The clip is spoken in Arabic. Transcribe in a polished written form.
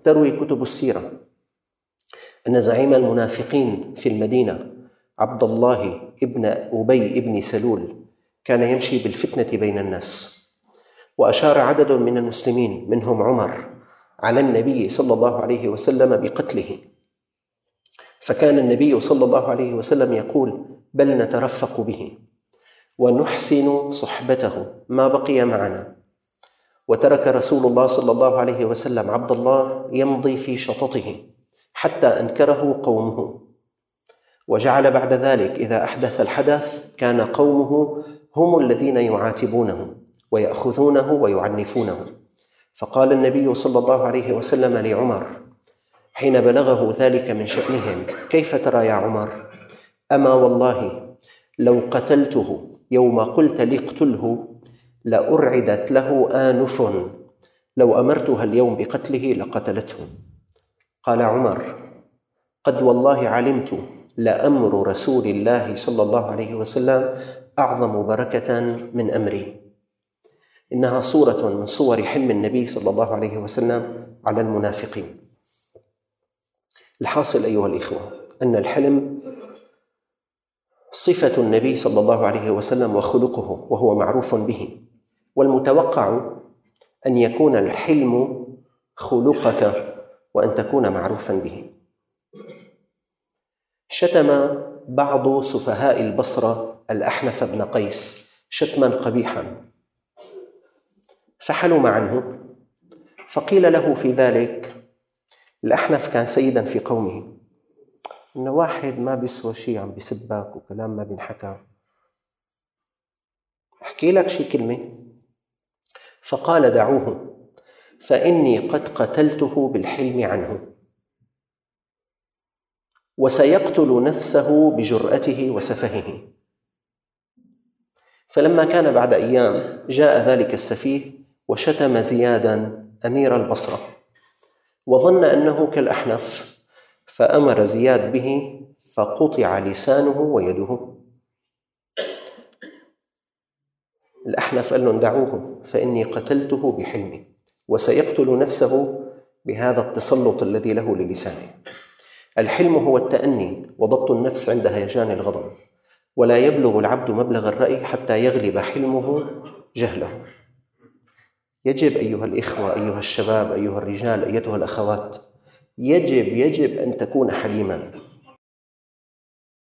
تروي كتب السيرة أن زعيم المنافقين في المدينة عبد الله ابن أبي ابن سلول كان يمشي بالفتنة بين الناس، وأشار عدد من المسلمين منهم عمر على النبي صلى الله عليه وسلم بقتله، فكان النبي صلى الله عليه وسلم يقول: بل نترفق به ونحسن صحبته ما بقي معنا. وترك رسول الله صلى الله عليه وسلم عبد الله يمضي في شططه حتى أنكره قومه، وجعل بعد ذلك إذا أحدث الحدث كان قومه هم الذين يعاتبونه ويأخذونه ويعنفونه. فقال النبي صلى الله عليه وسلم لعمر حين بلغه ذلك من شأنهم: كيف ترى يا عمر؟ أما والله لو قتلته يوم قلت لي اقتله لأرعدت له آنف، لو أمرتها اليوم بقتله لقتلته. قال عمر: قد والله علمت لأمر رسول الله صلى الله عليه وسلم أعظم بركة من أمري. إنها صورة من صور حلم النبي صلى الله عليه وسلم على المنافقين. الحاصل أيها الإخوة أن الحلم صفة النبي صلى الله عليه وسلم وخلقه، وهو معروف به، والمتوقع أن يكون الحلم خلقك وأن تكون معروفا به. شتم بعض سفهاء البصرة الأحنف بن قيس شتما قبيحا، فحلم عنه، فقيل له في ذلك: الأحنف كان سيدا في قومه، إن واحد ما بيسوى شيء عم بيسبك وكلام ما بينحكى، أحكي لك شي كلمة. فقال: دعوه فإني قد قتلته بالحلم عنه، وسيقتل نفسه بجرأته وسفهه. فلما كان بعد أيام جاء ذلك السفيه وشتم زيادا أمير البصرة، وظن أنه كالأحنف، فأمر زياد به فقطع لسانه ويده. الأحنف قال لهم: دعوه فإني قتلته بحلمي، وسيقتل نفسه بهذا التسلط الذي له للسانه. الحلم هو التأني وضبط النفس عند هيجان الغضب، ولا يبلغ العبد مبلغ الرأي حتى يغلب حلمه جهله. يجب أيها الإخوة، أيها الشباب، أيها الرجال، أيتها الأخوات، يجب أن تكون حليما.